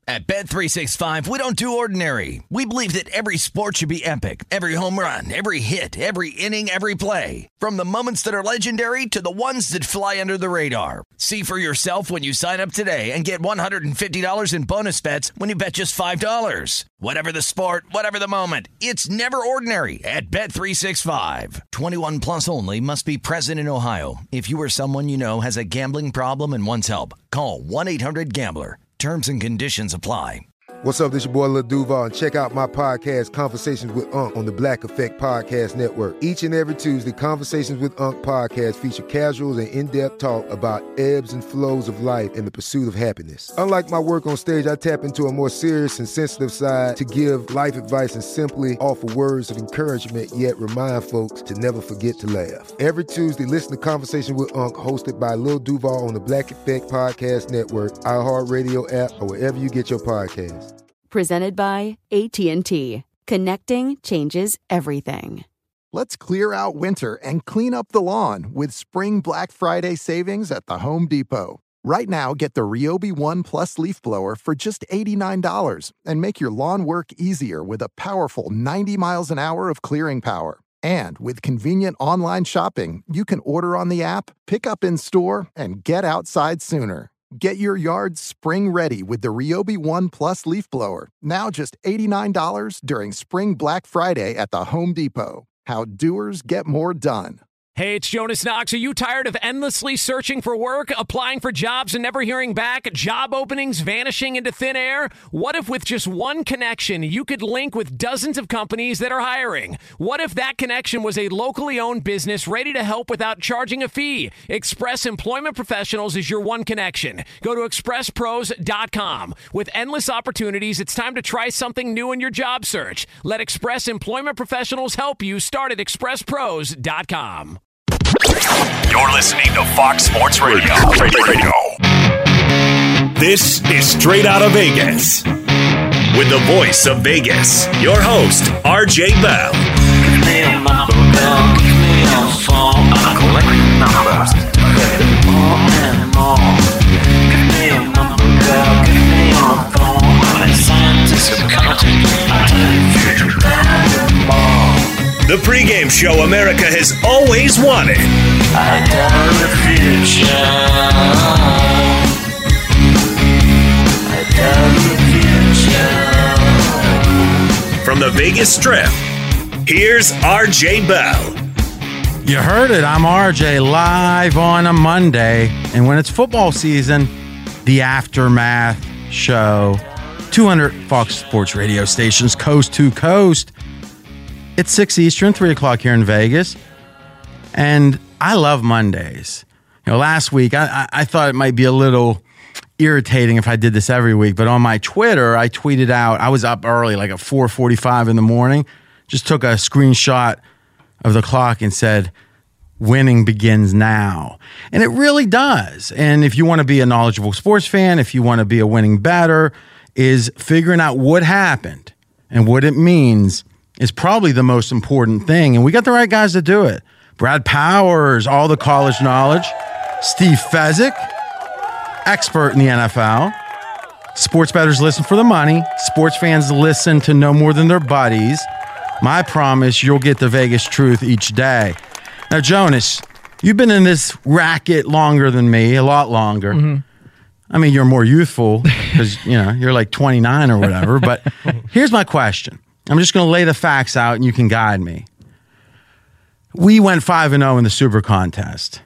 At Bet365, we don't do ordinary. We believe that every sport should be epic. Every home run, every hit, every inning, every play. From the moments that are legendary to the ones that fly under the radar. See for yourself when you sign up today and get $150 in bonus bets when you bet just $5. Whatever the sport, whatever the moment, it's never ordinary at Bet365. 21 plus only. Must be present in Ohio. If you or someone you know has a gambling problem and wants help, call 1-800-GAMBLER. Terms and conditions apply. What's up, this your boy Lil Duval, and check out my podcast, Conversations with Unc, on the Black Effect Podcast Network. Each and every Tuesday, Conversations with Unc podcast feature casual and in-depth talk about ebbs and flows of life and the pursuit of happiness. Unlike my work on stage, I tap into a more serious and sensitive side to give life advice and simply offer words of encouragement, yet remind folks to never forget to laugh. Every Tuesday, listen to Conversations with Unc, hosted by Lil Duval on the Black Effect Podcast Network, iHeartRadio app, or wherever you get your podcasts. Presented by AT&T. Connecting changes everything. Let's clear out winter and clean up the lawn with Spring Black Friday savings at the Home Depot. Right now, get the Ryobi One Plus leaf blower for just $89 and make your lawn work easier with a powerful 90 miles an hour of clearing power. And with convenient online shopping, you can order on the app, pick up in store, and get outside sooner. Get your yard spring ready with the Ryobi One Plus leaf blower. Now just $89 during Spring Black Friday at the Home Depot. How doers get more done. Hey, it's Jonas Knox. Are you tired of endlessly searching for work, applying for jobs and never hearing back, job openings vanishing into thin air? What if with just one connection, you could link with dozens of companies that are hiring? What if that connection was a locally owned business ready to help without charging a fee? Express Employment Professionals is your one connection. Go to expresspros.com. With endless opportunities, it's time to try something new in your job search. Let Express Employment Professionals help you. Start at expresspros.com. You're listening to Fox Sports Radio. This is Straight Outta Vegas. With the voice of Vegas, your host, RJ Bell. Give me a number, girl. Give me a phone. I collect numbers. More and more. Give me a number, girl. Give me a phone. I'm a scientist of counting. I tell you future better more. The pregame show America has always wanted. I tell the future. I tell the future. From the Vegas Strip, here's RJ Bell. You heard it. I'm RJ, live on a Monday. And when it's football season, the Aftermath show. 200 Fox Sports radio stations, coast to coast. It's 6 Eastern, 3 o'clock here in Vegas. And I love Mondays. You know, last week, I thought it might be a little irritating if I did this every week. But on my Twitter, I tweeted out, I was up early, like at 4:45 in the morning. Just took a screenshot of the clock and said, winning begins now. And it really does. And if you want to be a knowledgeable sports fan, if you want to be a winning bettor, is figuring out what happened and what it means is probably the most important thing. And we got the right guys to do it. Brad Powers, all the college knowledge. Steve Fezzik, expert in the NFL. Sports bettors listen for the money. Sports fans listen to know more than their buddies. My promise, you'll get the Vegas truth each day. Now, Jonas, you've been in this racket longer than me, a lot longer. Mm-hmm. I mean, you're more youthful because, you know, you're like 29 or whatever. But here's my question. I'm just going to lay the facts out and you can guide me. We went 5-0 in the Super Contest.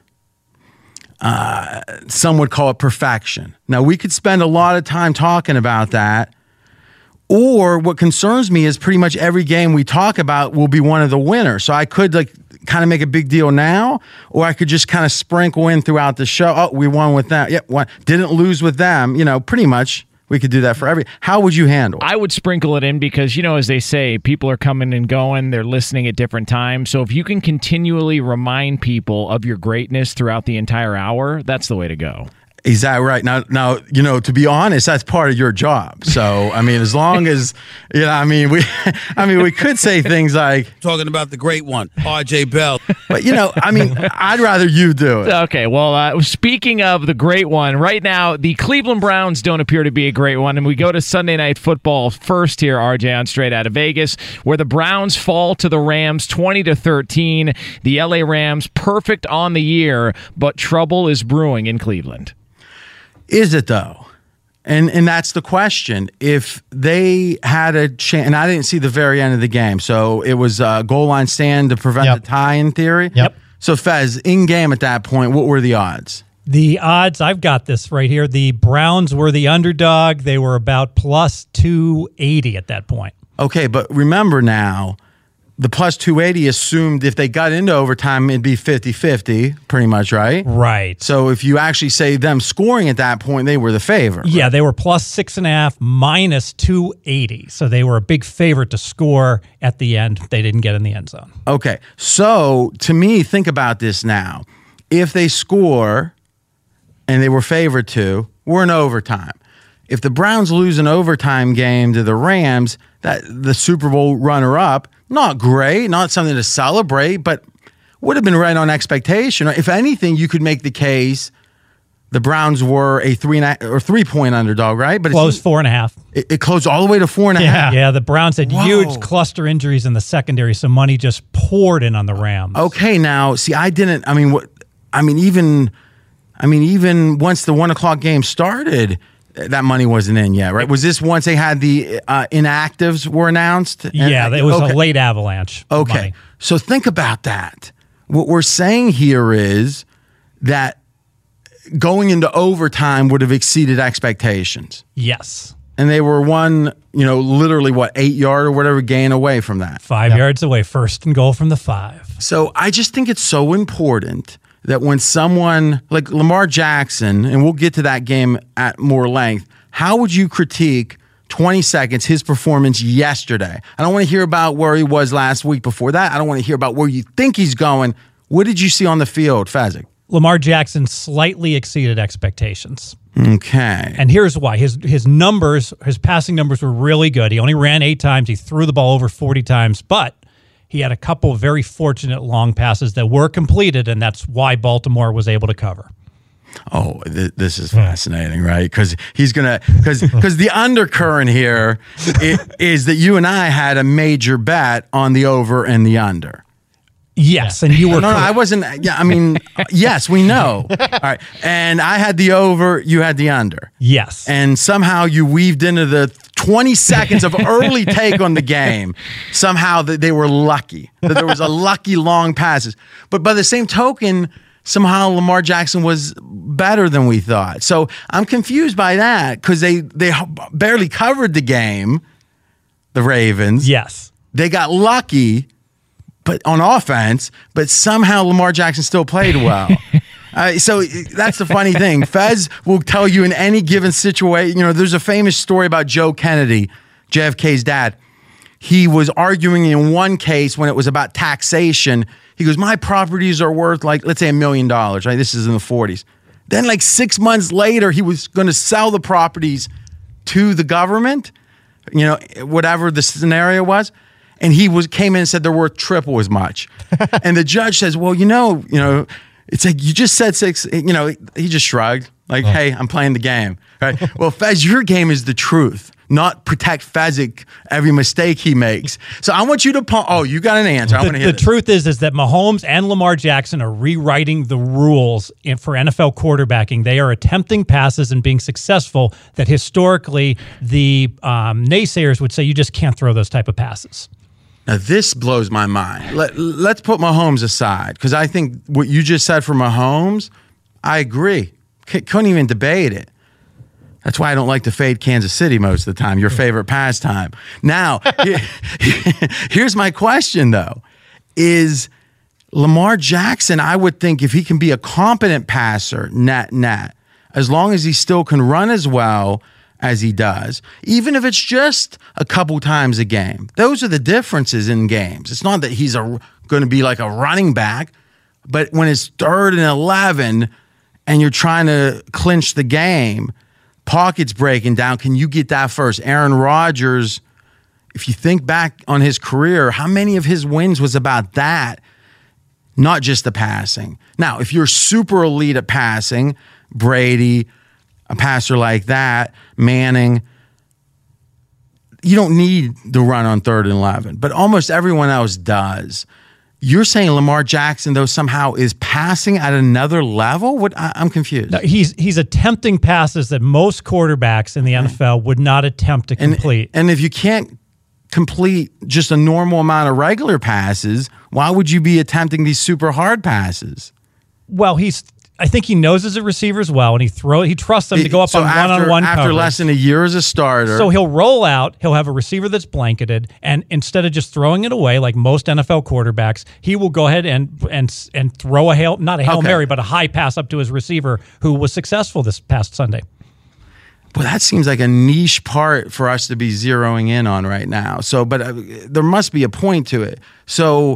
Some would call it perfection. Now, we could spend a lot of time talking about that. Or what concerns me is pretty much every game we talk about will be one of the winners. So I could like kind of make a big deal now, or I could just kind of sprinkle in throughout the show. Oh, we won with that. Yep, won. Didn't lose with them. You know, pretty much. We could do that for every. How would you handle it? I would sprinkle it in because, you know, as they say, people are coming and going. They're listening at different times. So if you can continually remind people of your greatness throughout the entire hour, that's the way to go. Is that right? Now, to be honest, that's part of your job. So, I mean, as long as, we could say things like, talking about the great one, R.J. Bell. But, I'd rather you do it. Okay, well, speaking of the great one, right now, the Cleveland Browns don't appear to be a great one, and we go to Sunday Night Football first here, RJ, on Straight Out of Vegas, where the Browns fall to the Rams 20-13. The LA Rams perfect on the year, but trouble is brewing in Cleveland. Is it, though? And that's the question. If they had a chance, and I didn't see the very end of the game, so it was a goal line stand to prevent the tie in theory. Yep. So, Fez, in game at that point, what were the odds? The odds, I've got this right here. The Browns were the underdog. They were about plus 280 at that point. Okay, but remember now, the plus 280 assumed if they got into overtime, it'd be 50-50, pretty much, right? Right. So if you actually say them scoring at that point, they were the favorite. Yeah, they were plus 6.5, minus 280. So they were a big favorite to score at the end. They didn't get in the end zone. Okay, so to me, think about this now. If they score and they were favored to, we're in overtime. If the Browns lose an overtime game to the Rams, that the Super Bowl runner-up, not great, not something to celebrate, but would have been right on expectation. If anything, you could make the case the Browns were a 3-point underdog, right? But closed 4.5. It closed all the way to 4.5. Yeah, the Browns had huge cluster injuries in the secondary, so money just poured in on the Rams. Okay, now see, even once the 1 o'clock game started, that money wasn't in yet, right? Was this once they had the inactives were announced? Yeah, it was a late avalanche. Okay, money. So think about that. What we're saying here is that going into overtime would have exceeded expectations. Yes. And they were literally 8-yard or whatever gain away from that. 5 yards away, first and goal from the 5. So I just think it's so important that when someone like Lamar Jackson, and we'll get to that game at more length, how would you critique 20 seconds his performance yesterday? I don't want to hear about where he was last week before that. I don't want to hear about where you think he's going. What did you see on the field, Fezzik? Lamar Jackson slightly exceeded expectations. Okay. And here's why. His numbers, his passing numbers were really good. He only ran 8 times. He threw the ball over 40 times, but he had a couple of very fortunate long passes that were completed, and that's why Baltimore was able to cover. Oh, this is fascinating, right? Because the undercurrent here is that you and I had a major bet on the over and the under. Yes, and you were. No, I wasn't. Yeah, I mean, yes, we know. All right, and I had the over. You had the under. Yes, and somehow you weaved into the 20 seconds of early take on the game. Somehow that they were lucky that there was a lucky long passes. But by the same token, somehow Lamar Jackson was better than we thought. So I'm confused by that because they barely covered the game. The Ravens. Yes, they got lucky. But on offense, but somehow Lamar Jackson still played well. So that's the funny thing. Fez will tell you in any given situation, there's a famous story about Joe Kennedy, JFK's dad. He was arguing in one case when it was about taxation. He goes, my properties are worth let's say $1 million, right? This is in the 40s. Then 6 months later, he was going to sell the properties to the government, whatever the scenario was. And he came in and said they're worth triple as much. And the judge says, well, it's like you just said 6, he just shrugged hey, I'm playing the game. Right? Well, Fez, your game is the truth, not protect Fezzik every mistake he makes. So I want you to you got an answer. I want to hear the truth is that Mahomes and Lamar Jackson are rewriting the rules for NFL quarterbacking. They are attempting passes and being successful that historically the naysayers would say you just can't throw those type of passes. Now, this blows my mind. Let's put Mahomes aside, because I think what you just said for Mahomes, I agree. Couldn't even debate it. That's why I don't like to fade Kansas City most of the time, your favorite pastime. Now, here's my question, though. Is Lamar Jackson, I would think if he can be a competent passer, net, as long as he still can run as well as he does, even if it's just a couple times a game. Those are the differences in games. It's not that he's going to be like a running back, but when it's 3rd and 11 and you're trying to clinch the game, pockets breaking down, can you get that first? Aaron Rodgers, if you think back on his career, how many of his wins was about that? Not just the passing. Now, if you're super elite at passing, Brady, a passer like that, Manning, you don't need the run on 3rd and 11, but almost everyone else does. You're saying Lamar Jackson, though, somehow is passing at another level? What? I'm confused. No, he's attempting passes that most quarterbacks in the NFL would not attempt to complete. And if you can't complete just a normal amount of regular passes, why would you be attempting these super hard passes? Well, I think he knows his receivers well, and he trusts them to go up on one-on-one coverage. After less than a year as a starter. So he'll roll out, he'll have a receiver that's blanketed, and instead of just throwing it away like most NFL quarterbacks, he will go ahead and throw not a Hail Mary, but a high pass up to his receiver who was successful this past Sunday. Well, that seems like a niche part for us to be zeroing in on right now. So, but there must be a point to it. So,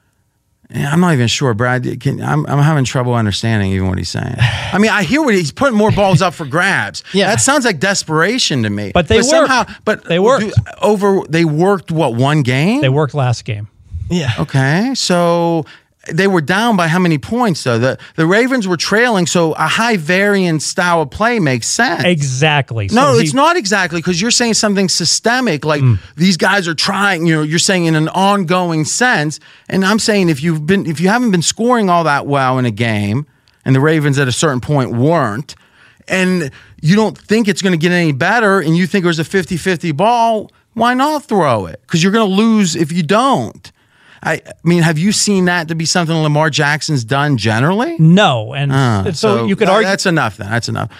I'm not even sure, Brad. I'm having trouble understanding even what he's saying. I mean, I hear what he's putting more balls up for grabs. Yeah, that sounds like desperation to me. But they worked. They worked. They worked what, one game? They worked last game. Yeah. Okay, so they were down by how many points, though? The Ravens were trailing, so a high variance style of play makes sense. Exactly. No, it's not exactly, because you're saying something systemic, like these guys are trying, you're saying in an ongoing sense, and I'm saying if you haven't been scoring all that well in a game, and the Ravens at a certain point weren't, and you don't think it's going to get any better, and you think it was a 50-50 ball, why not throw it? Because you're going to lose if you don't. I mean, have you seen that to be something Lamar Jackson's done generally? No, and so you could argue that's enough. Then that's enough.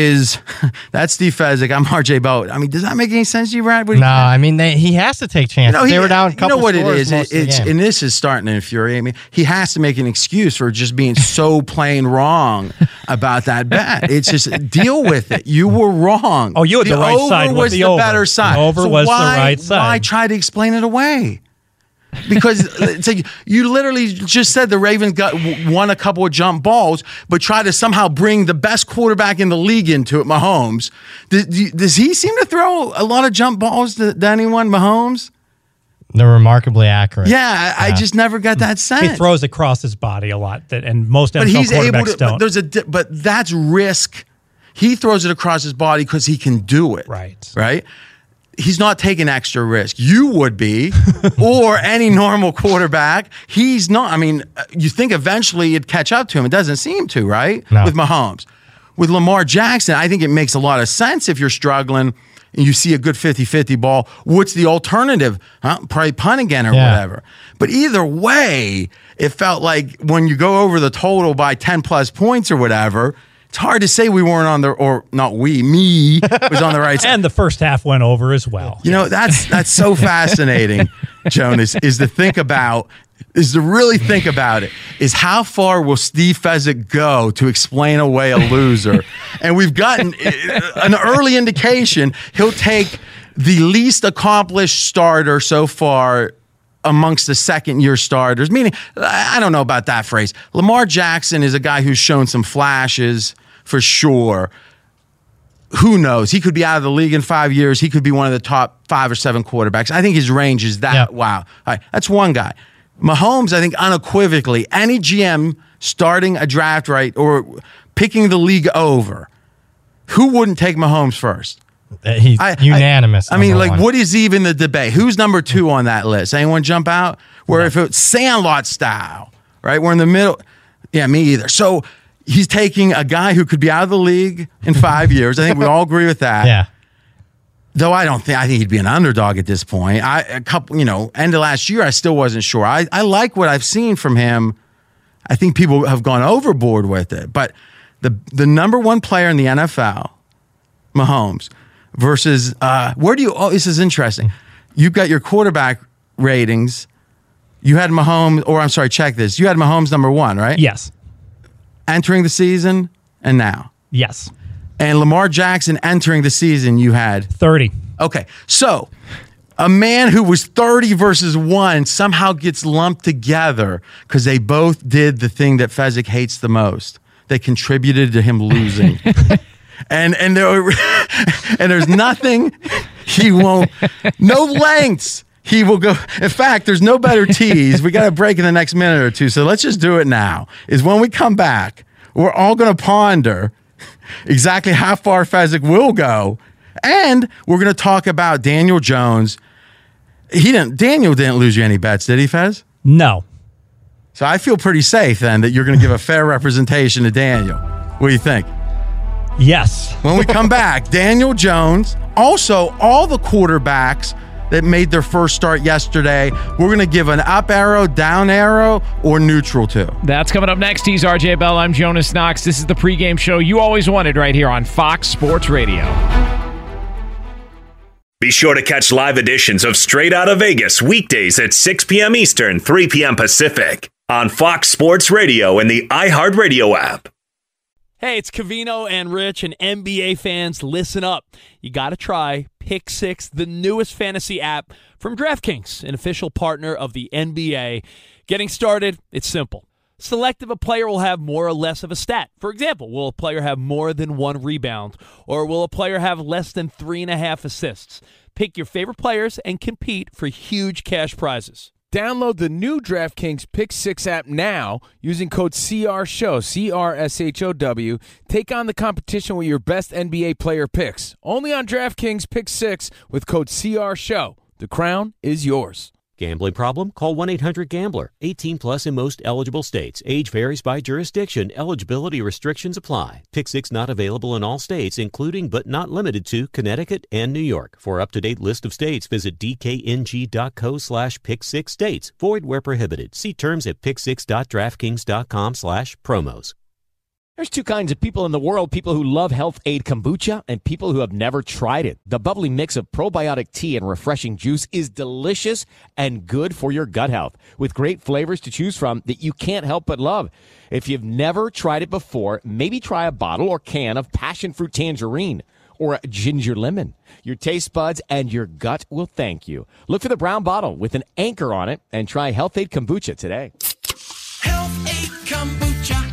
That's Steve Fezzik? I'm RJ Boat. I mean, does that make any sense to you, Brad? No, I mean he has to take chances. They were down a couple. You know what it is? It's and this is starting to infuriate me. He has to make an excuse for just being so plain wrong about that bet. It's just deal with it. You were wrong. Oh, you had the right side. Was the better side. The over was the right side. Why try to explain it away? Because it's like you literally just said the Ravens won a couple of jump balls, but try to somehow bring the best quarterback in the league into it, Mahomes. Does he seem to throw a lot of jump balls to anyone, Mahomes? They're remarkably accurate. Yeah, I just never got that sense. He throws across his body a lot, and most NFL quarterbacks don't. But that's risk. He throws it across his body because he can do it. Right? He's not taking extra risk. You would be, or any normal quarterback. He's not. I mean, you think eventually it'd catch up to him. It doesn't seem to, right? No. With Mahomes. With Lamar Jackson, I think it makes a lot of sense if you're struggling and you see a good 50-50 ball. What's the alternative? Probably punt again or whatever. But either way, it felt like when you go over the total by 10-plus points or whatever, it's hard to say we weren't on the, or not me was on the right side. And the first half went over as well. You know, that's so fascinating, Jonas, is to really think about it, is how far will Steve Fezzik go to explain away a loser? And we've gotten an early indication he'll take the least accomplished starter so far amongst the second-year starters, meaning, I don't know about that phrase. Lamar Jackson is a guy who's shown some flashes for sure. Who knows? He could be out of the league in 5 years. He could be one of the top 5 or 7 quarterbacks. I think his range is that. Yep. Wow. All right, that's one guy. Mahomes, I think unequivocally, any GM starting a draft right or picking the league over, who wouldn't take Mahomes first? He's unanimous. I mean, like, what is even the debate? Who's number 2 on that list? Anyone jump out? Where if it's Sandlot style, right? We're in the middle. Yeah, me either. So he's taking a guy who could be out of the league in 5 years. I think we all agree with that. Yeah. Though I think he'd be an underdog at this point. End of last year, I still wasn't sure. I like what I've seen from him. I think people have gone overboard with it. But the number 1 player in the NFL, Mahomes, versus this is interesting. You've got your quarterback ratings. You had Mahomes, check this. You had Mahomes number 1, right? Yes. Entering the season and now. Yes. And Lamar Jackson entering the season, you had 30. Okay. So a man who was 30 versus 1 somehow gets lumped together because they both did the thing that Fezzik hates the most. that contributed to him losing. and there's nothing he won't, no lengths he will go. In fact, there's no better tease. We got a break in the next minute or two, so let's just do it now. Is when we come back, we're all going to ponder exactly how far Fezzik will go, and we're going to talk about Daniel Jones. Daniel didn't lose you any bets, did he, Fez? No. So I feel pretty safe then that you're going to give a fair representation to Daniel. What do you think? Yes. When we come back, Daniel Jones, also all the quarterbacks that made their first start yesterday, we're going to give an up arrow, down arrow, or neutral to. That's coming up next. He's RJ Bell. I'm Jonas Knox. This is the pregame show you always wanted right here on Fox Sports Radio. Be sure to catch live editions of Straight Outta Vegas weekdays at 6 p.m. Eastern, 3 p.m. Pacific on Fox Sports Radio and the iHeartRadio app. Hey, it's Covino and Rich, and NBA fans, listen up. You got to try Pick Six, the newest fantasy app from DraftKings, an official partner of the NBA. Getting started, it's simple. Select if a player will have more or less of a stat. For example, will a player have more than 1 rebound, or will a player have less than 3.5 assists? Pick your favorite players and compete for huge cash prizes. Download the new DraftKings Pick 6 app now using code CRSHOW, CRSHOW. Take on the competition with your best NBA player picks. Only on DraftKings Pick 6 with code CRSHOW. The crown is yours. Gambling problem? Call 1-800-GAMBLER. 18 plus in most eligible states. Age varies by jurisdiction. Eligibility restrictions apply. Pick 6 not available in all states, including but not limited to Connecticut and New York. For up-to-date list of states, visit dkng.co/pick6states. Void where prohibited. See terms at pick6.draftkings.com/promos. There's 2 kinds of people in the world, people who love Health Aid Kombucha and people who have never tried it. The bubbly mix of probiotic tea and refreshing juice is delicious and good for your gut health, with great flavors to choose from that you can't help but love. If you've never tried it before, maybe try a bottle or can of passion fruit tangerine or a ginger lemon. Your taste buds and your gut will thank you. Look for the brown bottle with an anchor on it and try Health Aid Kombucha today. Health Aid Kombucha.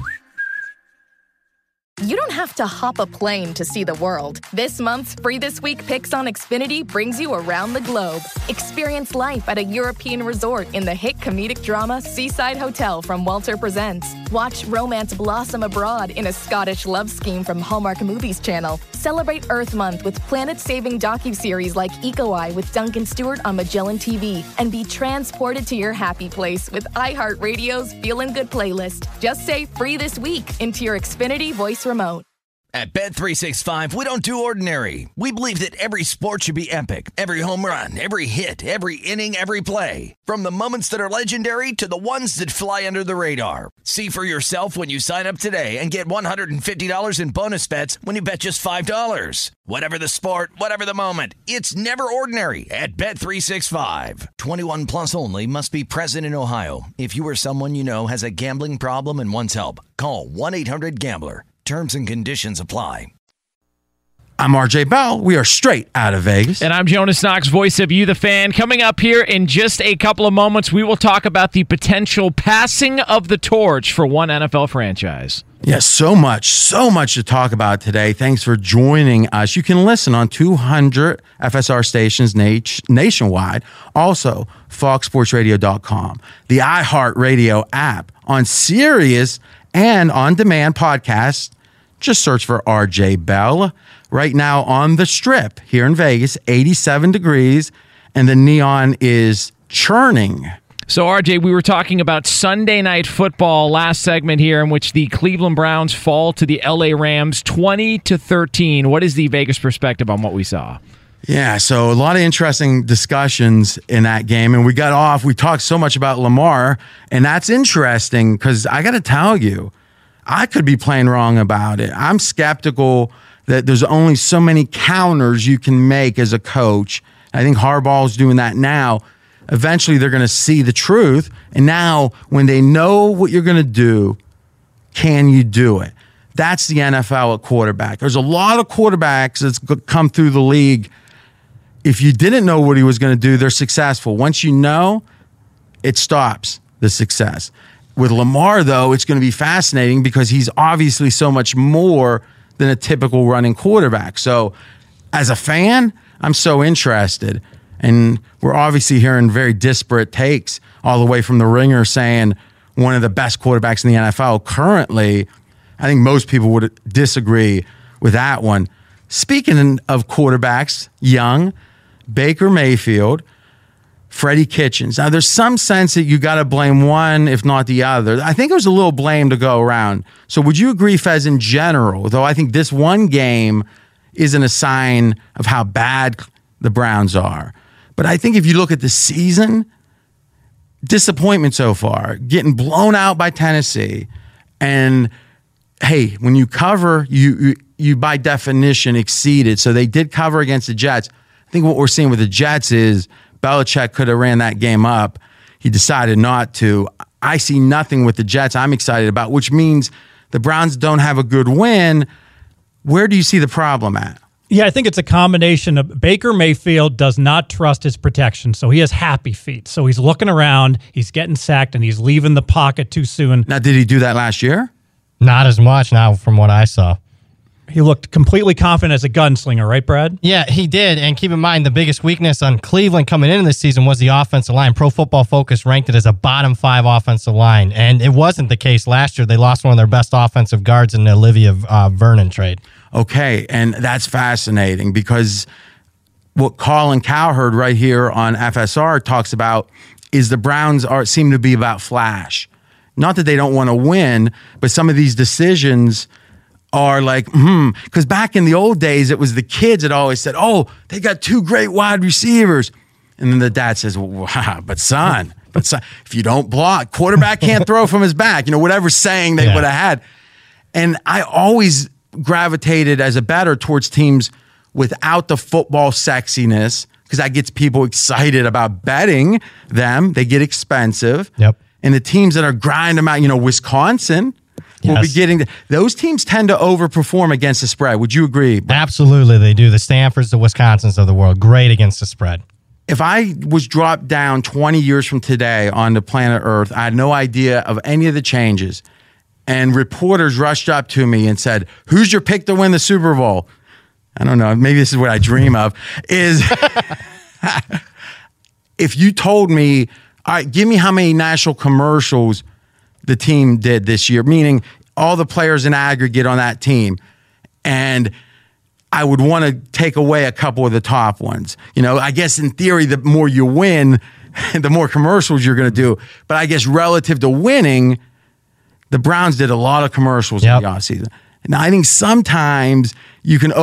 You don't have to hop a plane to see the world. This month's Free This Week Picks on Xfinity brings you around the globe. Experience life at a European resort in the hit comedic drama Seaside Hotel from Walter Presents. Watch romance blossom abroad in a Scottish love scheme from Hallmark Movies Channel. Celebrate Earth Month with planet-saving docuseries like Eco Eye with Duncan Stewart on Magellan TV. And be transported to your happy place with iHeartRadio's Feelin' Good playlist. Just say Free This Week into your Xfinity voice remote. At Bet365, we don't do ordinary. We believe that every sport should be epic. Every home run, every hit, every inning, every play. From the moments that are legendary to the ones that fly under the radar. See for yourself when you sign up today and get $150 in bonus bets when you bet just $5. Whatever the sport, whatever the moment, it's never ordinary at Bet365. 21 plus only. Must be present in Ohio. If you or someone you know has a gambling problem and wants help, call 1-800-GAMBLER. Terms and conditions apply. I'm RJ Bell. We are straight out of Vegas. And I'm Jonas Knox, voice of You, the fan. Coming up here in just a couple of moments, we will talk about the potential passing of the torch for one NFL franchise. Yes, so much to talk about today. Thanks for joining us. You can listen on 200 FSR stations nationwide. Also, foxsportsradio.com, the iHeartRadio app, on Sirius, and on-demand podcasts. Just search for RJ Bell. Right now on the Strip here in Vegas, 87 degrees, and the neon is churning. So, RJ, we were talking about Sunday Night Football last segment here, in which the Cleveland Browns fall to the LA Rams 20-13. What is the Vegas perspective on what we saw? Yeah, so a lot of interesting discussions in that game, and we talked so much about Lamar, and that's interesting because I got to tell you, I could be playing wrong about it. I'm skeptical that there's only so many counters you can make as a coach. I think Harbaugh's doing that now. Eventually, they're going to see the truth, and now when they know what you're going to do, can you do it? That's the NFL at quarterback. There's a lot of quarterbacks that's come through the league. If you didn't know what he was going to do, they're successful. Once you know, it stops the success. With Lamar, though, it's going to be fascinating because he's obviously so much more than a typical running quarterback. So as a fan, I'm so interested. And we're obviously hearing very disparate takes all the way from the Ringer saying one of the best quarterbacks in the NFL currently. I think most people would disagree with that one. Speaking of quarterbacks, young, Baker Mayfield, Freddie Kitchens. Now, there's some sense that you got to blame one, if not the other. I think there's a little blame to go around. So would you agree, Fez, in general, though I think this one game isn't a sign of how bad the Browns are. But I think if you look at the season, disappointment so far, getting blown out by Tennessee. And, hey, when you cover, you by definition exceeded. So they did cover against the Jets. I think what we're seeing with the Jets is Belichick could have ran that game up. He decided not to. I see nothing with the Jets I'm excited about, which means the Browns don't have a good win. Where do you see the problem at? Yeah, I think it's a combination of Baker Mayfield does not trust his protection, so he has happy feet. So he's looking around, he's getting sacked, and he's leaving the pocket too soon. Now, did he do that last year? Not as much now from what I saw. He looked completely confident as a gunslinger, right, Brad? Yeah, he did. And keep in mind, the biggest weakness on Cleveland coming into this season was the offensive line. Pro Football Focus ranked it as a bottom 5 offensive line. And it wasn't the case last year. They lost one of their best offensive guards in the Olivia Vernon trade. Okay, and that's fascinating because what Colin Cowherd right here on FSR talks about is the Browns seem to be about flash. Not that they don't want to win, but some of these decisions are like, because back in the old days, it was the kids that always said, oh, they got 2 great wide receivers. And then the dad says, well, wow, but son, if you don't block, quarterback can't throw from his back, whatever saying they would have had. And I always gravitated as a bettor towards teams without the football sexiness because that gets people excited about betting them. They get expensive. Yep. And the teams that are grinding them out, Wisconsin, we'll be getting those teams tend to overperform against the spread. Would you agree? Absolutely, they do. The Stanfords, the Wisconsins of the world, great against the spread. If I was dropped down 20 years from today onto planet Earth, I had no idea of any of the changes. And reporters rushed up to me and said, who's your pick to win the Super Bowl? I don't know. Maybe this is what I dream of. Is if you told me, all right, give me how many national commercials the team did this year, meaning all the players in aggregate on that team. And I would want to take away a couple of the top ones. I guess in theory, the more you win, the more commercials you're going to do. But I guess relative to winning, the Browns did a lot of commercials in the offseason. Now, I think sometimes you can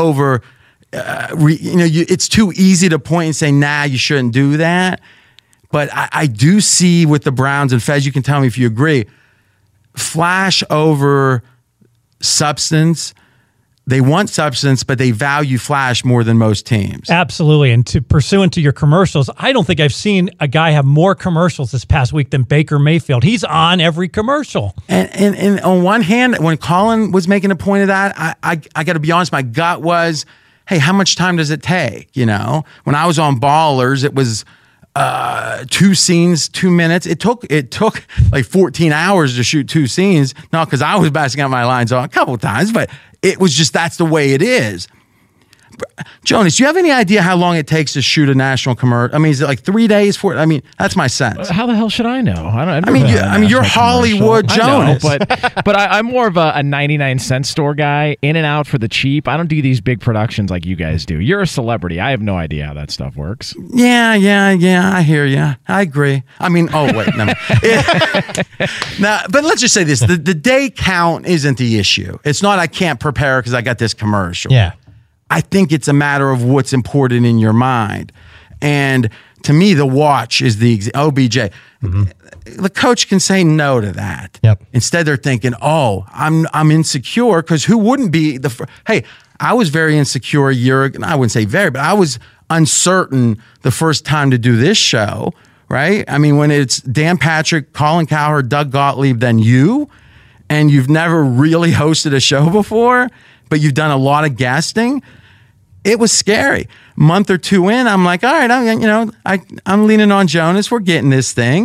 it's too easy to point and say, nah, you shouldn't do that. But I do see with the Browns, and Fez, you can tell me if you agree, flash over substance. They want substance, but they value flash more than most teams. Absolutely. And pursuant to your commercials, I don't think I've seen a guy have more commercials this past week than Baker Mayfield. He's on every commercial. And on one hand, when Colin was making a point of that, I got to be honest, my gut was, hey, how much time does it take? When I was on Ballers, it was 2 scenes, 2 minutes. It took like 14 hours to shoot 2 scenes. Not because I was passing out my lines on a couple of times, but it was just that's the way it is. Jonas, do you have any idea how long it takes to shoot a national commercial? I mean, is it like 3 days? That's my sense. How the hell should I know? I mean, you're Hollywood Jonas. I know, but I'm more of a 99-cent store guy, in and out for the cheap. I don't do these big productions like you guys do. You're a celebrity. I have no idea how that stuff works. Yeah. I hear you. I agree. I mean, oh wait, no. Now, but let's just say this: the day count isn't the issue. It's not I can't prepare because I got this commercial. Yeah. I think it's a matter of what's important in your mind. And to me, the watch is the OBJ. Mm-hmm. The coach can say no to that. Yep. Instead, they're thinking, oh, I'm insecure, because who wouldn't be hey, I was very insecure a year ago. I wouldn't say very, but I was uncertain the first time to do this show, right? I mean, when it's Dan Patrick, Colin Cowherd, Doug Gottlieb, then you, and you've never really hosted a show before, but you've done a lot of guesting. It was scary. Month or two in, I'm like, all right, I'm leaning on Jonas. We're getting this thing.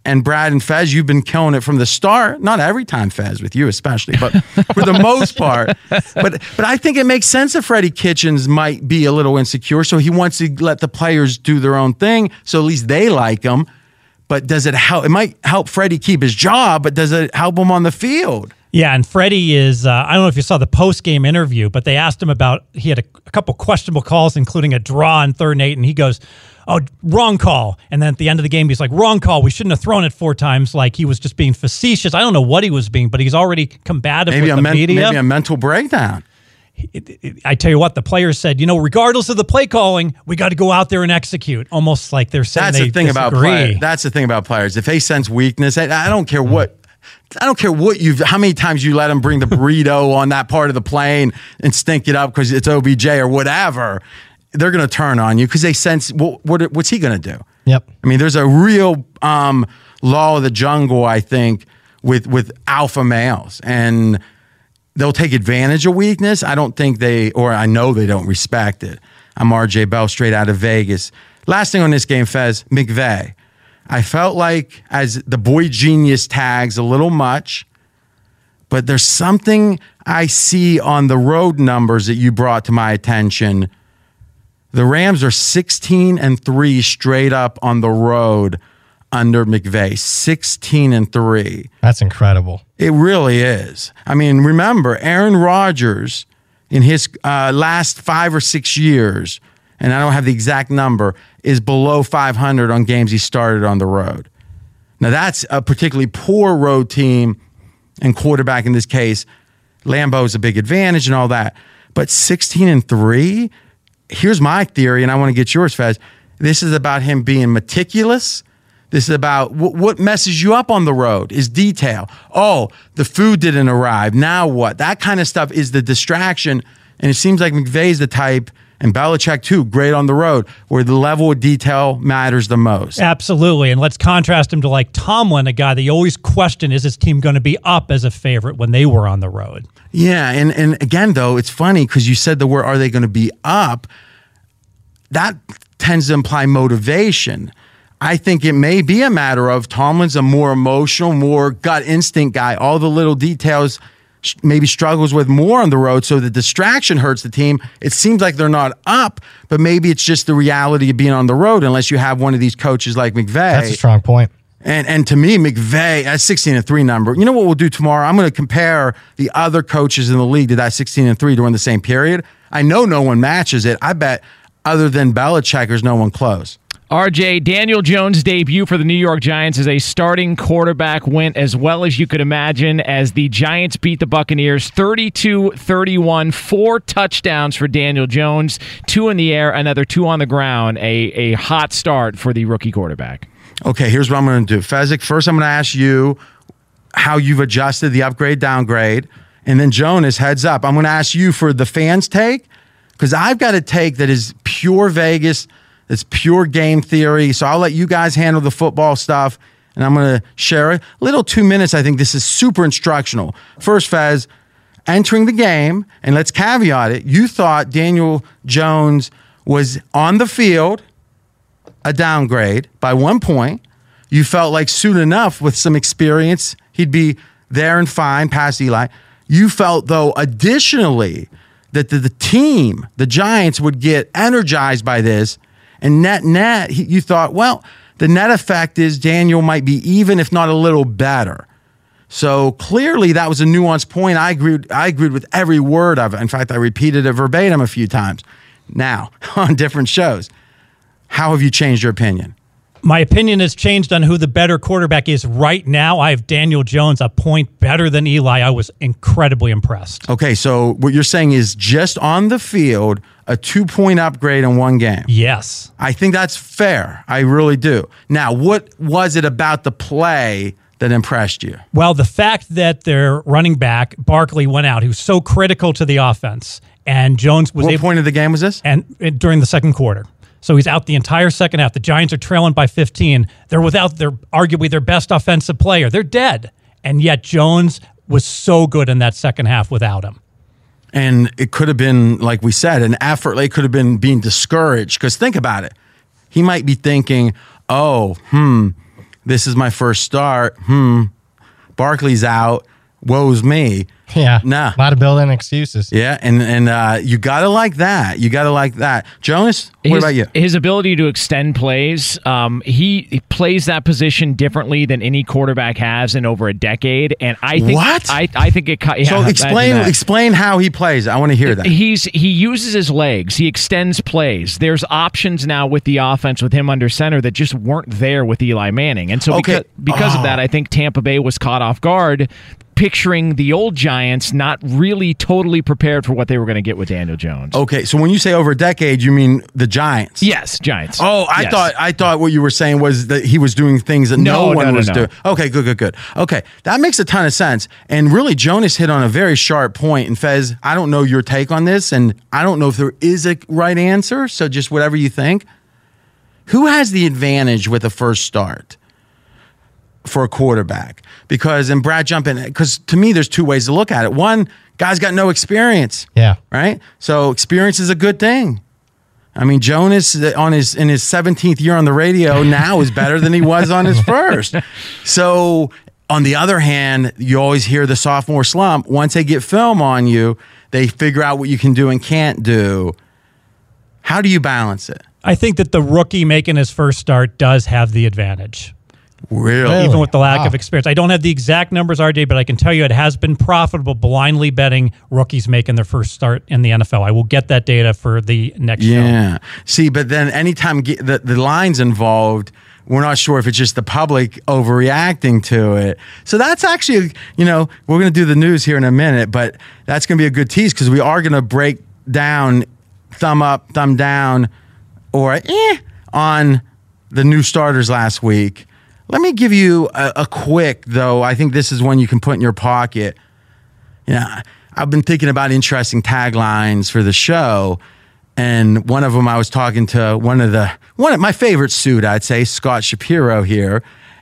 And Brad and Fez, you've been killing it from the start. Not every time, Fez, with you especially, but for the most part. But I think it makes sense that Freddie Kitchens might be a little insecure, so he wants to let the players do their own thing, so at least they like him. But does it help? It might help Freddie keep his job, but does it help him on the field? Yeah, and Freddie is, I don't know if you saw the post-game interview, but they asked him about, he had a couple questionable calls, including a draw on 3rd and 8, and he goes, oh, wrong call. And then at the end of the game, he's like, wrong call. We shouldn't have thrown it 4 times. Like he was just being facetious. I don't know what he was being, but he's already combative with the media. Maybe a mental breakdown. I tell you what, the players said, regardless of the play calling, we got to go out there and execute. Almost like they're saying That's they the thing disagree. about players. That's the thing about players. If they sense weakness, I don't care what. I don't care how many times you let them bring the burrito on that part of the plane and stink it up because it's OBJ or whatever. They're going to turn on you because they sense, what's he going to do? Yep. I mean, there's a real law of the jungle, I think, with alpha males. And they'll take advantage of weakness. I don't think I know they don't respect it. I'm RJ Bell, straight out of Vegas. Last thing on this game, Fez, McVay. I felt like as the boy genius tags a little much, but there's something I see on the road numbers that you brought to my attention. The Rams are 16-3 straight up on the road under McVay. 16-3. That's incredible. It really is. I mean, remember, Aaron Rodgers in his last 5 or 6 years, and I don't have the exact number, is below 500 on games he started on the road. Now, that's a particularly poor road team and quarterback in this case. Lambeau's a big advantage and all that. But 16-3? Here's my theory, and I want to get yours, Fez. This is about him being meticulous. This is about what messes you up on the road is detail. Oh, the food didn't arrive. Now what? That kind of stuff is the distraction. And it seems like McVay's the type, and Belichick too, great on the road, where the level of detail matters the most. Absolutely. And let's contrast him to like Tomlin, a guy that you always question, is his team going to be up as a favorite when they were on the road? Yeah, and again, though, it's funny because you said the word, are they going to be up? That tends to imply motivation. I think it may be a matter of Tomlin's a more emotional, more gut instinct guy. All the little details maybe struggles with more on the road, so the distraction hurts the team. It seems like they're not up, but maybe it's just the reality of being on the road unless you have one of these coaches like McVay. That's a strong point. And to me, McVay, that 16-3 number, you know what we'll do tomorrow? I'm going to compare the other coaches in the league to that 16-3 during the same period. I know no one matches it. I bet other than Belichick, there's no one close. RJ, Daniel Jones' debut for the New York Giants as a starting quarterback went as well as you could imagine as the Giants beat the Buccaneers 32-31, 4 touchdowns for Daniel Jones, 2 in the air, another 2 on the ground, a hot start for the rookie quarterback. Okay, here's what I'm going to do. Fezzik, first I'm going to ask you how you've adjusted the upgrade, downgrade, and then Jonas, heads up. I'm going to ask you for the fans' take, because I've got a take that is pure Vegas. It's pure game theory. So I'll let you guys handle the football stuff, and I'm going to share it. Little 2 minutes, I think this is super instructional. First, Fez, entering the game, and let's caveat it, you thought Daniel Jones was on the field, a downgrade by 1 point. You felt like soon enough with some experience, he'd be there and fine past Eli. You felt, though, additionally, that the team, the Giants, would get energized by this. And net, you thought, well, the net effect is Daniel might be even, if not a little better. So clearly that was a nuanced point. I agreed with every word of it. In fact, I repeated it verbatim a few times. Now, on different shows, how have you changed your opinion? My opinion has changed on who the better quarterback is right now. I have Daniel Jones a point better than Eli. I was incredibly impressed. Okay, so what you're saying is just on the field, a 2-point upgrade in one game. Yes. I think that's fair. I really do. Now, what was it about the play that impressed you? Well, the fact that their running back, Barkley, went out. He was so critical to the offense. And Jones was What point of the game was this? And during the second quarter. So he's out the entire second half. The Giants are trailing by 15. They're without arguably their best offensive player. They're dead. And yet Jones was so good in that second half without him. And it could have been, like we said, an effort. It could have been being discouraged. Because think about it. He might be thinking, this is my first start. Barkley's out. Woe's me. Yeah. Nah. A lot of built-in excuses. Yeah, and you got to like that. You got to like that. Jonas, what about you? His ability to extend plays, he plays that position differently than any quarterback has in over a decade. And I think What? I think it. Yeah, So explain how he plays. I want to hear that. He uses his legs. He extends plays. There's options now with the offense with him under center that just weren't there with Eli Manning. And so because of that, I think Tampa Bay was caught off guard, picturing the old Giants not really totally prepared for what they were going to get with Daniel Jones. Okay, so when you say over a decade, you mean the Giants? Yes, Giants. Oh, I thought what you were saying was that he was doing things that no one was doing. Okay, good. Okay, that makes a ton of sense. And really, Jonas hit on a very sharp point. And Fez, I don't know your take on this, and I don't know if there is a right answer, so just whatever you think. Who has the advantage with a first start for a quarterback? Because, and Brad, jump in, because to me, there's two ways to look at it. One, guy's got no experience. Yeah. Right? So experience is a good thing. I mean, Jonas in his 17th year on the radio now is better than he was on his first. So on the other hand, you always hear the sophomore slump. Once they get film on you, they figure out what you can do and can't do. How do you balance it? I think that the rookie making his first start does have the advantage. Really? Even with the lack of experience. I don't have the exact numbers, RJ, but I can tell you it has been profitable blindly betting rookies making their first start in the NFL. I will get that data for the next show. Yeah. See, but then anytime the line's involved, we're not sure if it's just the public overreacting to it. So that's actually, we're going to do the news here in a minute, but that's going to be a good tease because we are going to break down thumb up, thumb down, or on the new starters last week. Let me give you a quick, though. I think this is one you can put in your pocket. Yeah, I've been thinking about interesting taglines for the show, and one of them I was talking to one of my favorite suit, I'd say, Scott Shapiro here,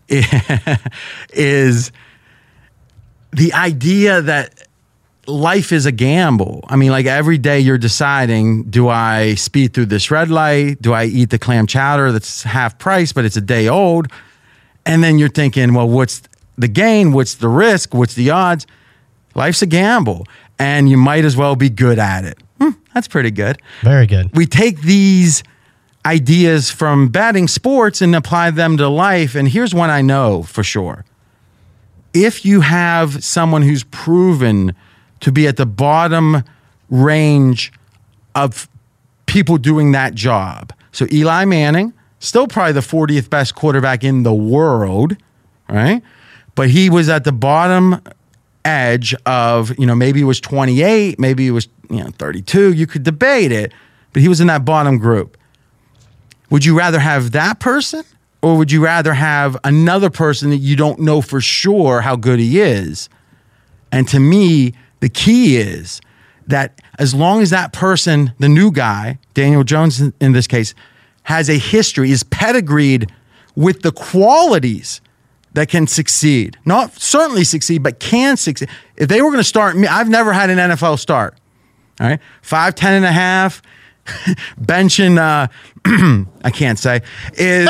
is the idea that life is a gamble. I mean, like every day you're deciding, do I speed through this red light? Do I eat the clam chowder that's half price, but it's a day old? And then you're thinking, well, what's the gain? What's the risk? What's the odds? Life's a gamble, and you might as well be good at it. That's pretty good. Very good. We take these ideas from betting sports and apply them to life, and here's one I know for sure. If you have someone who's proven to be at the bottom range of people doing that job, so Eli Manning, still probably the 40th best quarterback in the world, right? But he was at the bottom edge of, maybe he was 28, maybe he was, 32. You could debate it, but he was in that bottom group. Would you rather have that person, or would you rather have another person that you don't know for sure how good he is? And to me, the key is that as long as that person, the new guy, Daniel Jones in this case, has a history, is pedigreed with the qualities that can succeed. Not certainly succeed, but can succeed. If they were going to start me, I've never had an NFL start. All right? 5'10 and a half, benching, I can't say, is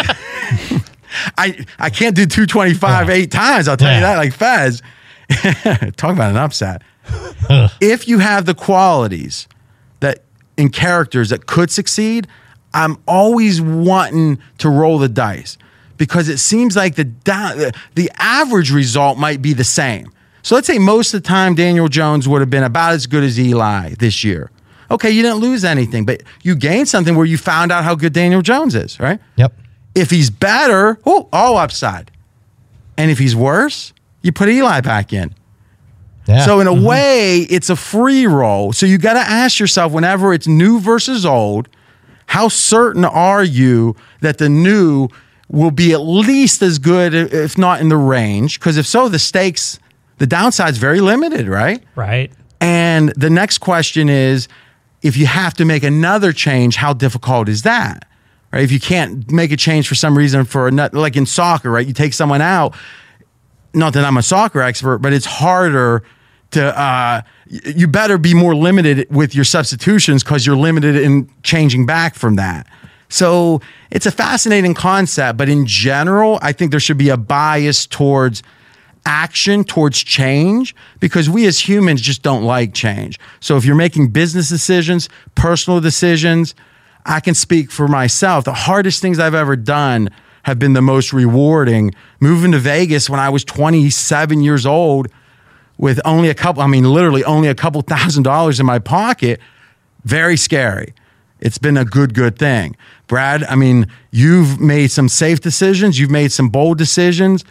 I can't do 225 8 times, I'll tell you that, like Fez. Talk about an upset. If you have the qualities that in characters that could succeed, I'm always wanting to roll the dice because it seems like the average result might be the same. So let's say most of the time Daniel Jones would have been about as good as Eli this year. Okay, you didn't lose anything, but you gained something where you found out how good Daniel Jones is, right? Yep. If he's better, all upside. And if he's worse, you put Eli back in. Yeah. So in a way, it's a free roll. So you got to ask yourself whenever it's new versus old, how certain are you that the new will be at least as good, if not in the range? Because if so, the downside's very limited, right? Right. And the next question is, if you have to make another change, how difficult is that? Right? If you can't make a change for some reason, like in soccer, right? You take someone out. Not that I'm a soccer expert, but it's harder to, you better be more limited with your substitutions because you're limited in changing back from that. So it's a fascinating concept, but in general, I think there should be a bias towards action, towards change, because we as humans just don't like change. So if you're making business decisions, personal decisions, I can speak for myself. The hardest things I've ever done have been the most rewarding. Moving to Vegas when I was 27 years old with only literally only a couple $1,000s in my pocket, very scary. It's been a good thing. Brad, I mean, you've made some safe decisions. You've made some bold decisions.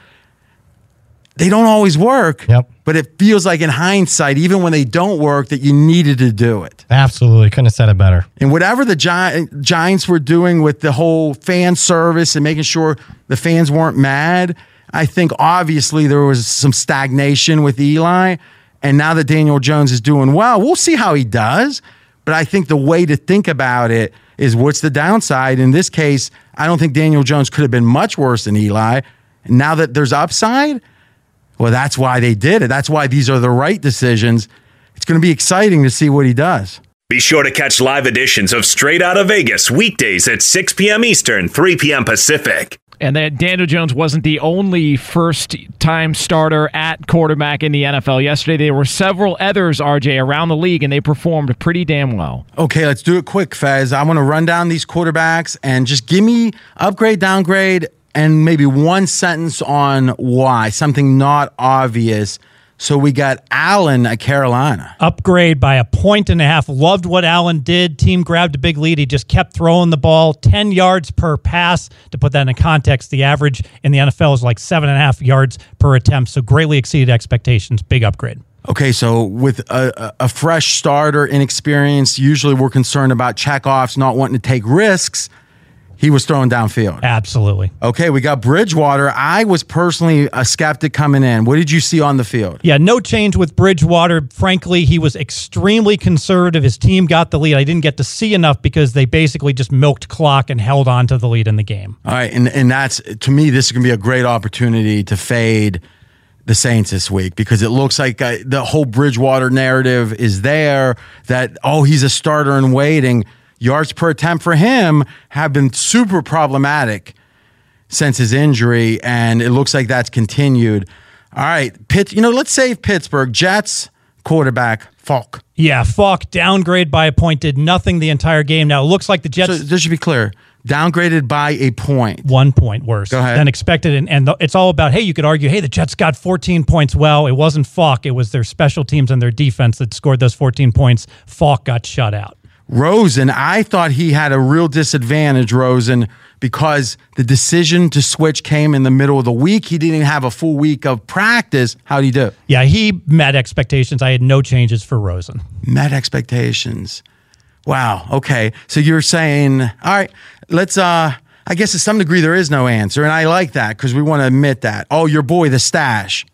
They don't always work, but it feels like in hindsight, even when they don't work, that you needed to do it. Absolutely. Couldn't have said it better. And whatever the Giants were doing with the whole fan service and making sure the fans weren't mad, I think obviously there was some stagnation with Eli. And now that Daniel Jones is doing well, we'll see how he does. But I think the way to think about it is what's the downside? In this case, I don't think Daniel Jones could have been much worse than Eli. And now that there's upside, well, that's why they did it. That's why these are the right decisions. It's going to be exciting to see what he does. Be sure to catch live editions of Straight Outta Vegas weekdays at 6 p.m. Eastern, 3 p.m. Pacific. And that Daniel Jones wasn't the only first-time starter at quarterback in the NFL. Yesterday, there were several others, RJ, around the league, and they performed pretty damn well. Okay, let's do it quick, Fez. I want to run down these quarterbacks and just give me upgrade, downgrade, and maybe one sentence on why, something not obvious. So we got Allen at Carolina. Upgrade by 1.5 points. Loved what Allen did. Team grabbed a big lead. He just kept throwing the ball 10 yards per pass. To put that in context, the average in the NFL is like 7.5 yards per attempt. So greatly exceeded expectations. Big upgrade. Okay, so with a fresh starter, inexperienced, usually we're concerned about checkoffs, not wanting to take risks. He was throwing downfield. Absolutely. Okay, we got Bridgewater. I was personally a skeptic coming in. What did you see on the field? Yeah, no change with Bridgewater. Frankly, he was extremely conservative. His team got the lead. I didn't get to see enough because they basically just milked clock and held on to the lead in the game. All right, and that's, to me, this is going to be a great opportunity to fade the Saints this week because it looks like the whole Bridgewater narrative is there that, oh, he's a starter in waiting. Yards per attempt for him have been super problematic since his injury, and it looks like that's continued. All right, let's save Pittsburgh. Jets quarterback, Falk. Yeah, Falk downgrade by a point, did nothing the entire game. Now, it looks like the Jets... So this should be clear. Downgraded by a point. 1 point worse Go ahead. than expected. And it's all about, hey, you could argue, hey, the Jets got 14 points. Well, it wasn't Falk. It was their special teams and their defense that scored those 14 points. Falk got shut out. Rosen, I thought he had a real disadvantage, Rosen, because the decision to switch came in the middle of the week. He didn't have a full week of practice. How'd he do? Yeah, he met expectations. I had no changes for Rosen. Met expectations. Wow. Okay. So you're saying, all right, let's, I guess to some degree there is no answer. And I like that because we want to admit that. Oh, your boy, the Stash.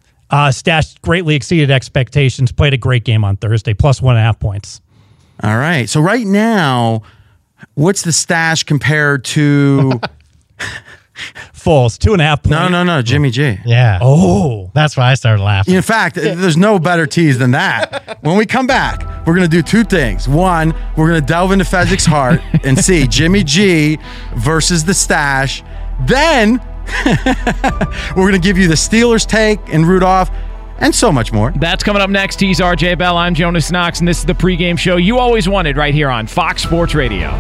Stash greatly exceeded expectations. Played a great game on Thursday, plus 1.5 points. All right. So right now, what's the Stash compared to Foles? 2.5 points. No. Jimmy G. Yeah. Oh, that's why I started laughing. In fact, there's no better tease than that. When we come back, we're going to do two things. One, we're going to delve into Fezzik's heart and see Jimmy G versus the Stash. Then we're going to give you the Steelers take and Rudolph. And so much more. That's coming up next. He's RJ Bell. I'm Jonas Knox, and this is the pregame show you always wanted right here on Fox Sports Radio.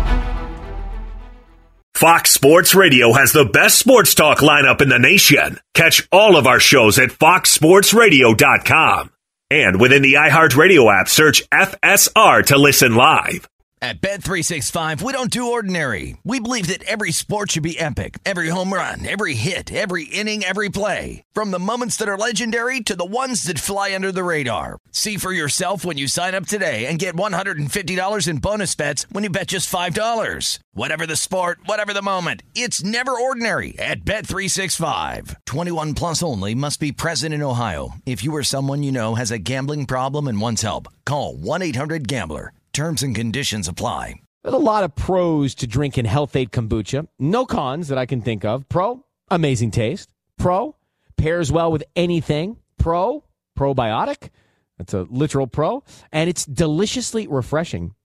Fox Sports Radio has the best sports talk lineup in the nation. Catch all of our shows at foxsportsradio.com. And within the iHeartRadio app, search FSR to listen live. At Bet365, we don't do ordinary. We believe that every sport should be epic. Every home run, every hit, every inning, every play. From the moments that are legendary to the ones that fly under the radar. See for yourself when you sign up today and get $150 in bonus bets when you bet just $5. Whatever the sport, whatever the moment, it's never ordinary at Bet365. 21 plus only. Must be present in Ohio. If you or someone you know has a gambling problem and wants help, call 1-800-GAMBLER. Terms and conditions apply. There's a lot of pros to drinking Health-Ade kombucha. No cons that I can think of. Pro, amazing taste. Pro, pairs well with anything. Pro, probiotic. That's a literal pro. And it's deliciously refreshing.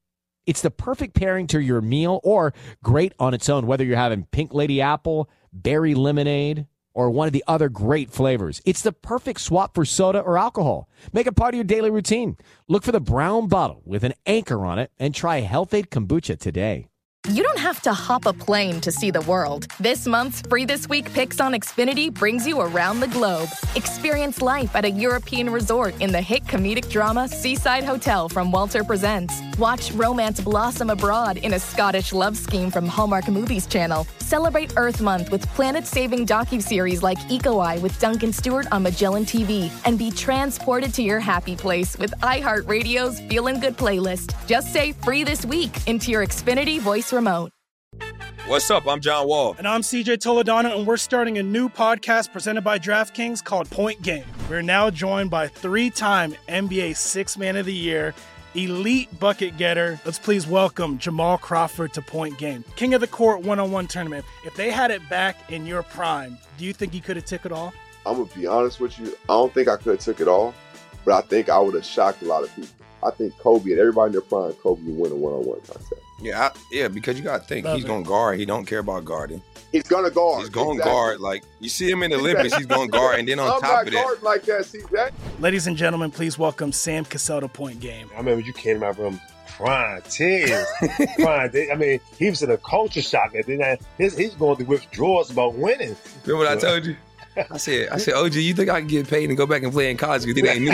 It's the perfect pairing to your meal or great on its own, whether you're having Pink Lady Apple, Berry Lemonade, or one of the other great flavors. It's the perfect swap for soda or alcohol. Make it part of your daily routine. Look for the brown bottle with an anchor on it and try Health-Ade Kombucha today. You don't have to hop a plane to see the world. This month's Free This Week Picks on Xfinity brings you around the globe. Experience life at a European resort in the hit comedic drama Seaside Hotel from Walter Presents. Watch romance blossom abroad in a Scottish love scheme from Hallmark Movies Channel. Celebrate Earth Month with planet-saving docuseries like Eco Eye with Duncan Stewart on Magellan TV. And be transported to your happy place with iHeartRadio's Feelin' Good playlist. Just say Free This Week into your Xfinity voice remote. What's up? I'm John Wall. And I'm CJ Toledano, and we're starting a new podcast presented by DraftKings called Point Game. We're now joined by three-time NBA Sixth Man of the Year, elite bucket getter. Let's please welcome Jamal Crawford to Point Game. King of the Court one-on-one tournament. If they had it back in your prime, do you think you could have took it all? I'm going to be honest with you. I don't think I could have took it all, but I think I would have shocked a lot of people. I think Kobe and everybody in their prime, Kobe would win a one-on-one contest. Yeah, because you got to think. He's going to guard. He don't care about guarding. He's going to guard. He's going to guard. Like, you see him in the Olympics, he's going to guard. And then on top of that. I'm not guarding like that, CJ. Ladies and gentlemen, please welcome Sam Cassell to Point Game. I remember you came out from prime 10. I mean, he was in a culture shock. And then he's going through withdrawals about winning. Remember what I told you? I said, OG, you think I can get paid and go back and play in college because it ain't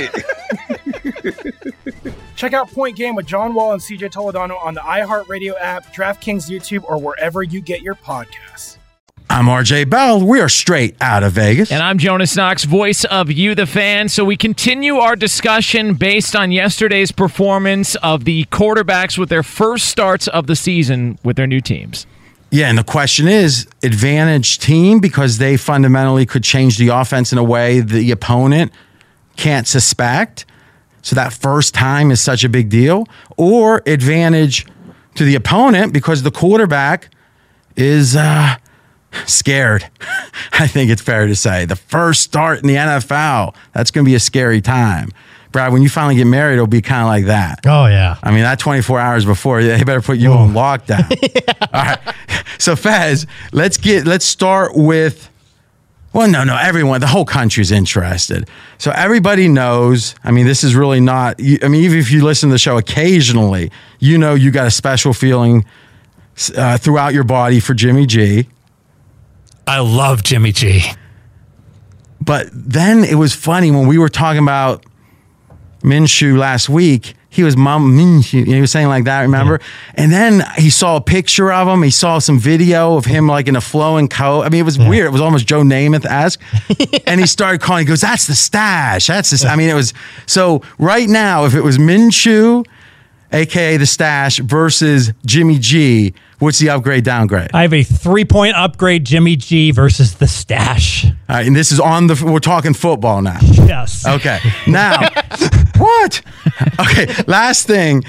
it? Check out Point Game with John Wall and CJ Toledano on the iHeartRadio app, DraftKings YouTube, or wherever you get your podcasts. I'm RJ Bell. We are straight out of Vegas. And I'm Jonas Knox, voice of You, the Fan. So we continue our discussion based on yesterday's performance of the quarterbacks with their first starts of the season with their new teams. Yeah, and the question is, advantage team because they fundamentally could change the offense in a way the opponent can't suspect. So that first time is such a big deal. Or advantage to the opponent because the quarterback is scared. I think it's fair to say. The first start in the NFL, that's going to be a scary time. Brad, when you finally get married, it'll be kind of like that. Oh, yeah. I mean, that 24 hours before, they better put you on lockdown. Yeah. All right. So, Fez, let's start with, well, no, everyone, the whole country's interested. So everybody knows, I mean, this is really not, I mean, even if you listen to the show occasionally, you know you got a special feeling throughout your body for Jimmy G. I love Jimmy G. But then it was funny when we were talking about Minshew last week. He was Minshew. He was saying like that, remember? Yeah. And then he saw a picture of him. He saw some video of him like in a flowing coat. I mean, it was weird. It was almost Joe Namath-esque. And he started calling. He goes, "That's the stash. That's the." I mean, it was so. Right now, if it was Minshew, aka the stash, versus Jimmy G, what's the upgrade downgrade? I have a 3-point upgrade. Jimmy G versus the stash. All right, and this is we're talking football now. Yes. Okay. Now, what? Okay. Last thing,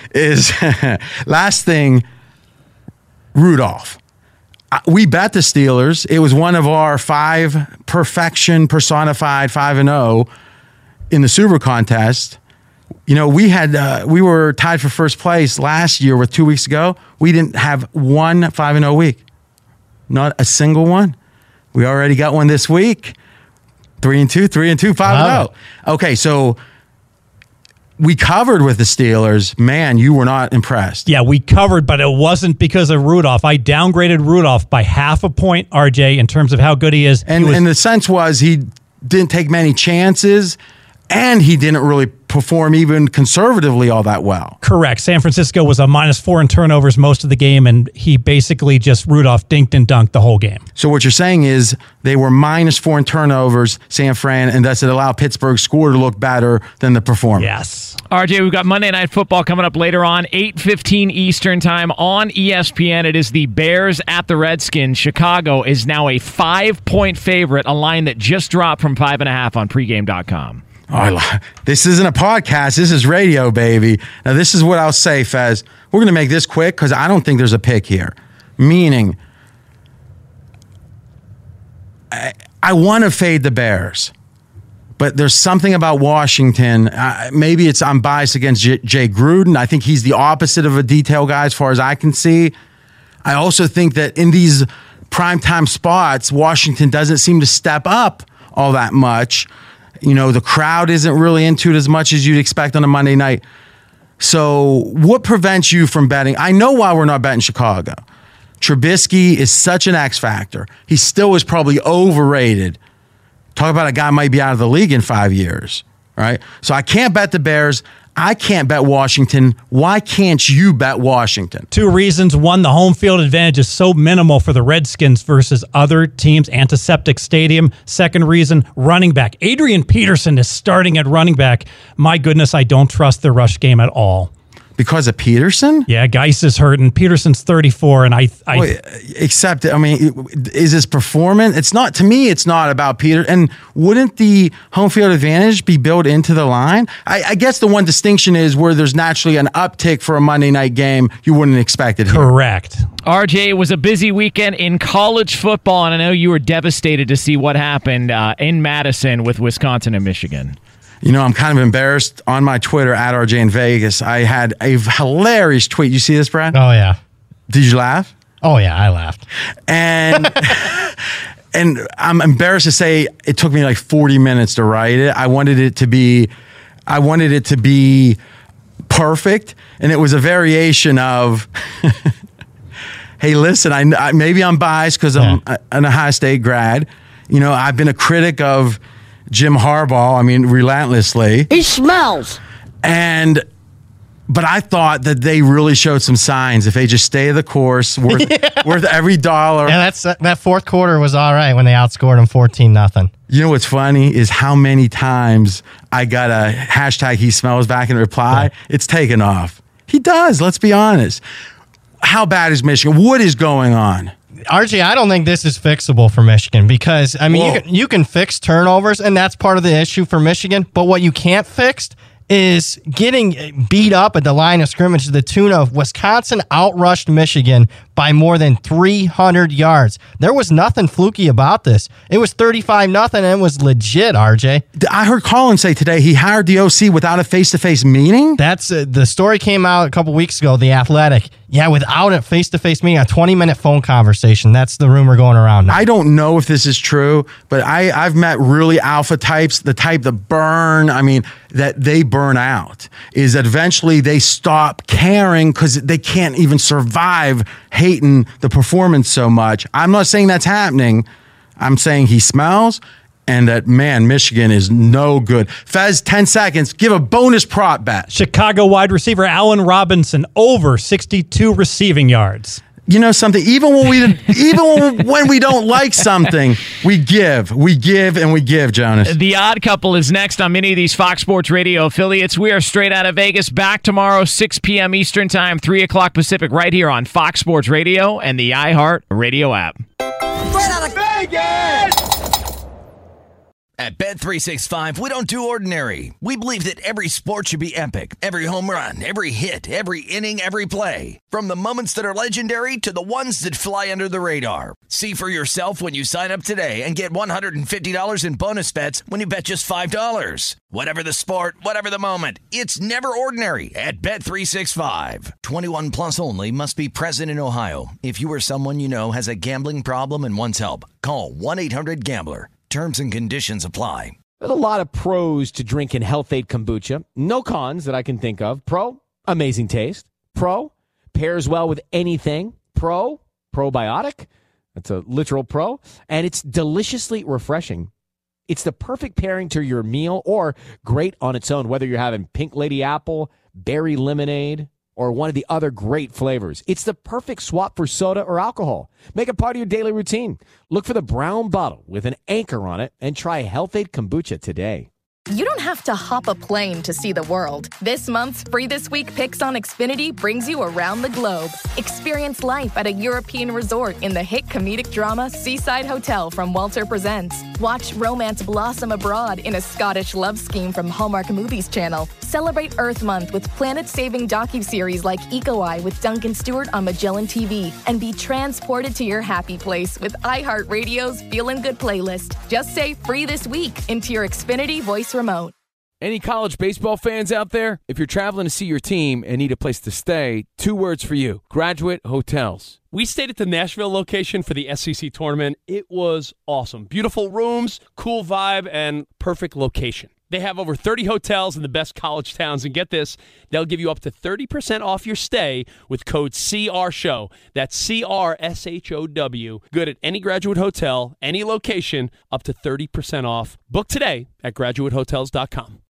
Rudolph. We bet the Steelers. It was one of our 5 perfection personified 5-0 in the Super Contest. You know, we were tied for first place last year with 2 weeks ago. We didn't have one 5-0 week. Not a single one. We already got one this week. 3-2, 5-0. Wow. Okay, so we covered with the Steelers. Man, you were not impressed. Yeah, we covered, but it wasn't because of Rudolph. I downgraded Rudolph by 0.5 point, RJ, in terms of how good he is. And the sense was he didn't take many chances, and he didn't really perform even conservatively all that well. Correct. San Francisco was a -4 in turnovers most of the game, and he basically just Rudolph dinked and dunked the whole game. So what you're saying is they were -4 in turnovers, San Fran, and thus it allowed Pittsburgh's score to look better than the performance. Yes. RJ, we've got Monday Night Football coming up later on, 8:15 Eastern Time on ESPN. It is the Bears at the Redskins. Chicago is now a 5-point favorite, a line that just dropped from 5.5 on pregame.com. Oh, this isn't a podcast. This is radio, baby. Now, this is what I'll say, Fez. We're going to make this quick because I don't think there's a pick here. Meaning, I want to fade the Bears, But there's something about Washington. Maybe I'm biased against Jay Gruden. I think he's the opposite of a detail guy as far as I can see. I also think that in these primetime spots, Washington doesn't seem to step up all that much. You know, the crowd isn't really into it as much as you'd expect on a Monday night. So what prevents you from betting? I know why we're not betting Chicago. Trubisky is such an X factor. He still is probably overrated. Talk about a guy might be out of the league in 5 years, right? So I can't bet the Bears. I can't bet Washington. Why can't you bet Washington? 2 reasons. One, the home field advantage is so minimal for the Redskins versus other teams. Antiseptic stadium. Second reason, running back. Adrian Peterson is starting at running back. My goodness, I don't trust their rush game at all. Because of Peterson? Yeah, Geis is hurt, and Peterson's 34, and except, I mean, is his performance? It's not, to me, it's not about Peter. And wouldn't the home field advantage be built into the line? I guess the one distinction is where there's naturally an uptick for a Monday night game, you wouldn't expect it here. Correct. RJ, it was a busy weekend in college football, and I know you were devastated to see what happened in Madison with Wisconsin and Michigan. You know, I'm kind of embarrassed. On my Twitter, at RJ in Vegas, I had a hilarious tweet. You see this, Brad? Oh, yeah. Did you laugh? Oh, yeah, I laughed. And and I'm embarrassed to say it took me like 40 minutes to write it. I wanted it to be perfect, and it was a variation of, hey, listen, I maybe I'm biased because I'm an Ohio State grad. You know, I've been a critic of Jim Harbaugh, I mean, relentlessly. He smells. But I thought that they really showed some signs if they just stay the course, worth every dollar. Yeah, that fourth quarter was all right when they outscored them 14-0. You know what's funny is how many times I got a hashtag he smells back in reply. Yeah. It's taken off. He does, let's be honest. How bad is Michigan? What is going on? RJ, I don't think this is fixable for Michigan because, I mean, you can fix turnovers, and that's part of the issue for Michigan. But what you can't fix is getting beat up at the line of scrimmage to the tune of Wisconsin outrushed Michigan by more than 300 yards. There was nothing fluky about this. It was 35-0, and it was legit, RJ. I heard Colin say today he hired the OC without a face-to-face meeting. That's the story came out a couple weeks ago, The Athletic. Yeah, without a face-to-face meeting, a 20-minute phone conversation. That's the rumor going around now. I don't know if this is true, but I've met really alpha types, the type that burn, that they burn out, is that eventually they stop caring because they can't even survive hating the performance so much. I'm not saying that's happening. I'm saying he smells and that, man, Michigan is no good. Fez, 10 seconds. Give a bonus prop bet. Chicago wide receiver Allen Robinson over 62 receiving yards. You know something? Even when we don't like something, we give, Jonas. The Odd Couple is next on many of these Fox Sports Radio affiliates. We are straight out of Vegas. Back tomorrow, 6 p.m. Eastern Time, 3 o'clock Pacific, right here on Fox Sports Radio and the iHeart Radio app. Straight out of Vegas! At Bet365, we don't do ordinary. We believe that every sport should be epic. Every home run, every hit, every inning, every play. From the moments that are legendary to the ones that fly under the radar. See for yourself when you sign up today and get $150 in bonus bets when you bet just $5. Whatever the sport, whatever the moment, it's never ordinary at Bet365. 21 plus only. Must be present in Ohio. If you or someone you know has a gambling problem and wants help, call 1-800-GAMBLER. Terms and conditions apply. There's a lot of pros to drinking Health-Ade kombucha. No cons that I can think of. Pro, amazing taste. Pro, pairs well with anything. Pro, probiotic. That's a literal pro. And it's deliciously refreshing. It's the perfect pairing to your meal or great on its own, whether you're having Pink Lady Apple, berry lemonade, or one of the other great flavors. It's the perfect swap for soda or alcohol. Make it part of your daily routine. Look for the brown bottle with an anchor on it and try Health-Ade kombucha today. You don't have to hop a plane to see the world. This month's Free This Week Picks on Xfinity brings you around the globe. Experience life at a European resort in the hit comedic drama Seaside Hotel from Walter Presents. Watch romance blossom abroad in a Scottish love scheme from Hallmark Movies Channel. Celebrate Earth Month with planet-saving docuseries like Eco-Eye with Duncan Stewart on Magellan TV. And be transported to your happy place with iHeartRadio's Feelin' Good playlist. Just say free this week into your Xfinity voice remote. Any college baseball fans out there? If you're traveling to see your team and need a place to stay, 2 words for you: Graduate Hotels. We stayed at the Nashville location for the SEC tournament. It was awesome. Beautiful rooms, cool vibe, and perfect location. They have over 30 hotels in the best college towns, and get this, they'll give you up to 30% off your stay with code CRSHOW. That's CRSHOW. Good at any Graduate Hotel, any location, up to 30% off. Book today at graduatehotels.com.